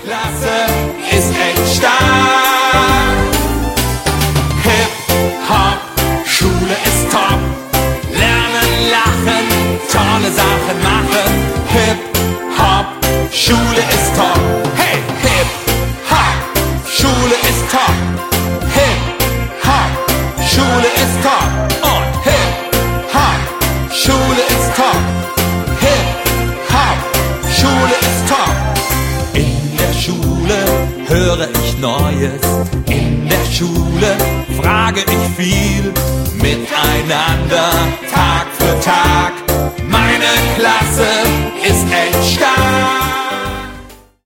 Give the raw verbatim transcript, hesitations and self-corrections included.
Klasse ist echt stark. Hip-Hop, Schule ist top. Lernen, lachen, tolle Sachen machen. Hip-Hop, Schule ist top. Hey, Hip-Hop, Schule ist top. Hip-Hop, Schule ist top. Und Hip-Hop, Schule ist top. Hip-Hop, Schule ist top. In der Schule höre ich Neues. In der Schule frage ich viel. Miteinander, Tag für Tag. Meine Klasse ist echt stark.